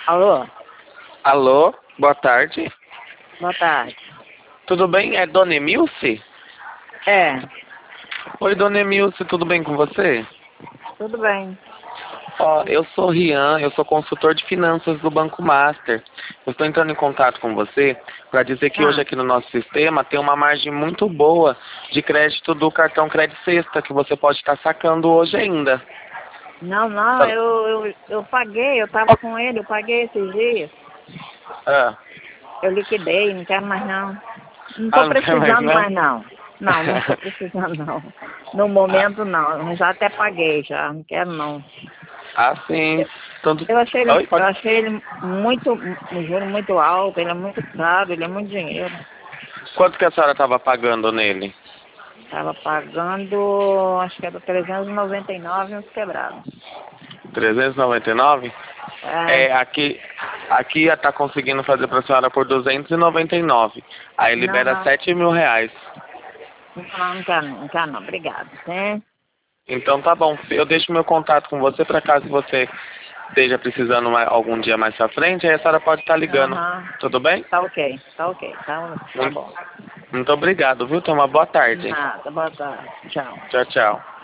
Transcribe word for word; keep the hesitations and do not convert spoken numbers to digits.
Alô? Alô, boa tarde. Boa tarde. Tudo bem? É Dona Emilce? É, Oi, Dona Emilce, tudo bem com você? tudo bem. Ó, eu sou Rian, eu sou consultor de finanças do Banco Master. Eu estou entrando em contato com você para dizer que hoje Ah, aqui no nosso sistema tem uma margem muito boa de crédito do cartão Crédito Sexta que você pode estar sacando hoje ainda. não, não, eu, eu, eu paguei, eu tava com ele, eu paguei esses dias. Ah, Eu liquidei, não quero mais não. Não ah tô não quer mais precisando não? mais não. Não, não tô precisando não. No momento não, eu já até paguei já, não quero não. Ah, sim. Eu, Tanto... eu achei ele, Oi, eu pode... achei ele muito, um juro muito alto, ele é muito caro, ele é muito dinheiro. Quanto que a senhora estava pagando nele? Tava pagando, acho que era trezentos e noventa e nove uns quebrados. trezentos e noventa e nove? É, É, aqui, aqui ia estar conseguindo fazer para a senhora por duzentos e noventa e nove. Aí não, libera não, sete mil reais. não, não, não quero não, não quero não, obrigado, né? Então tá bom. Eu deixo meu contato com você para caso você esteja precisando mais, algum dia mais pra frente, aí a senhora pode estar ligando. Aham, Tudo bem? tá ok, tá ok, tá, tá Muito, bom. muito obrigado, viu? Tenha uma boa tarde. Nada, boa tarde, tchau. Tchau, tchau.